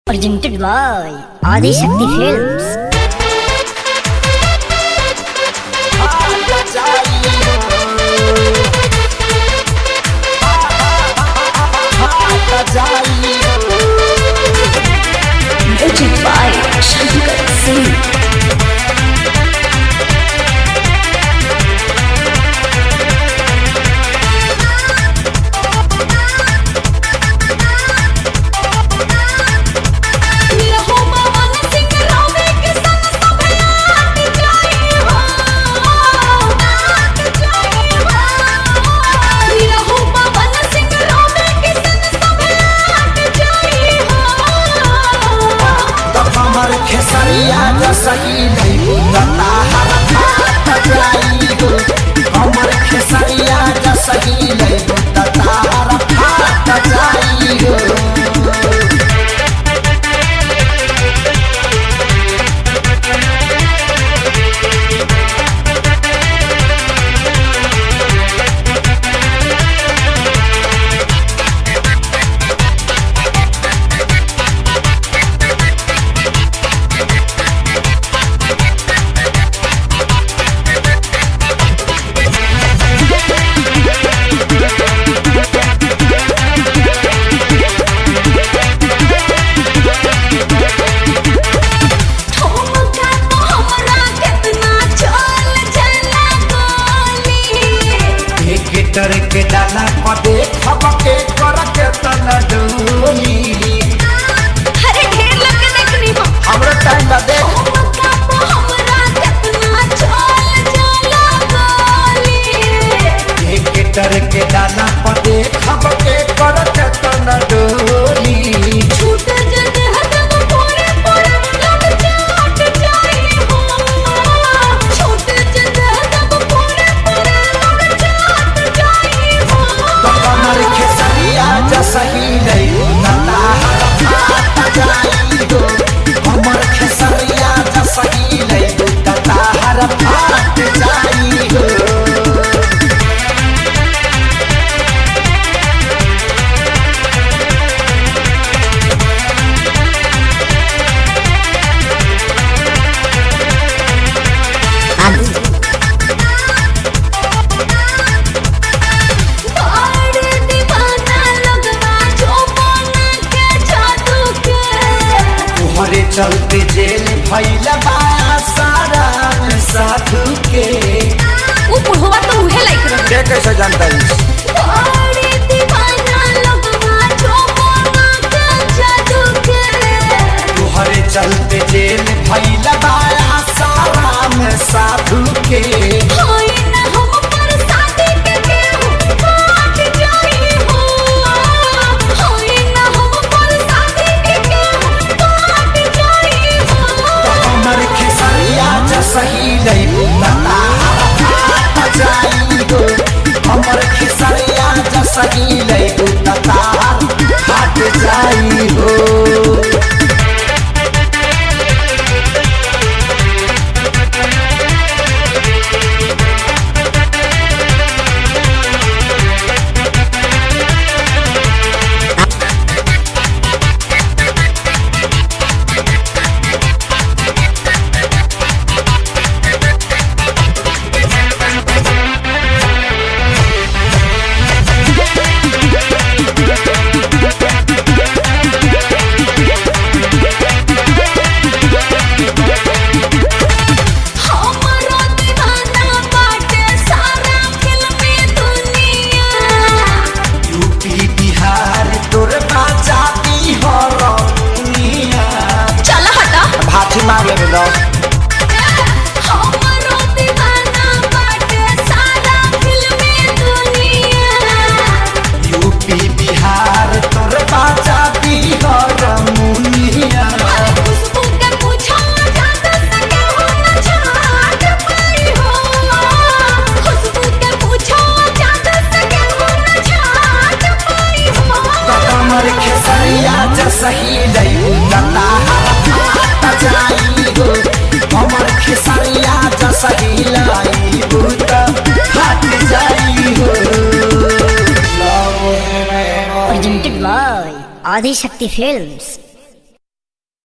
Presented by Adi Shakti Films. Music by Shankar Singh. खेसरिया जसही नहीं बता हर बात जाई हो हमर खेसरिया जसही नहीं बता हर बात जाई हो डर के डाला पदे खबके करके तना डोली अरे ढेर लग के देखनी हो हमरा टाइम दे हमरा कितना चल चला गोली एक डर के डाला पदे खबके करके तना डोली छूट जद हदम पूरे पूरे लग जाट जाई हो छूट जद हदम पूरे पूरे लग जाट जाई हो हमर खेसरिया जसही नहीं बता हर बात जाई हो हमर खेसरिया जसही नहीं बता हर बात जाई हो चलते जेल भैला बाया सारा साधु के वो बुढ़वा तो उहे लाइक रहे के कैसे जानता है बड़े दीवाना लगवा जो मोना के जादू के तुहरे चलते जेल भैला बाया सारा में साधु के होई ना हम पर शादी के केहू काट जाई हो होई ना हम पर शादी के केहू काट जाई हो हमर खेसरिया जसही नहीं बता हर जाई हो हमर खेसरिया जसही नहीं बता हट जाई हो हमरा दीवाना बाटे सारा फिल्मी दुनिया यूपी बिहार तोर बाजाती हो रौनिया चल हटा भाजी मार ले दो हमरा दीवाना बाटे सारा फिल्मी दुनिया यूपी बिहार तोर बाजाती हो रौनिया खुशबू के पूछा जाता सके हो न छाट पाई हो खुशबू के पूछा जाता सके हो न छाट पाई हो हमर खेसरिया जसही नहीं बता हर जाई हो हमर खेसरिया जसही लाई बता हट जाई हो Presented by Adi Shakti Films.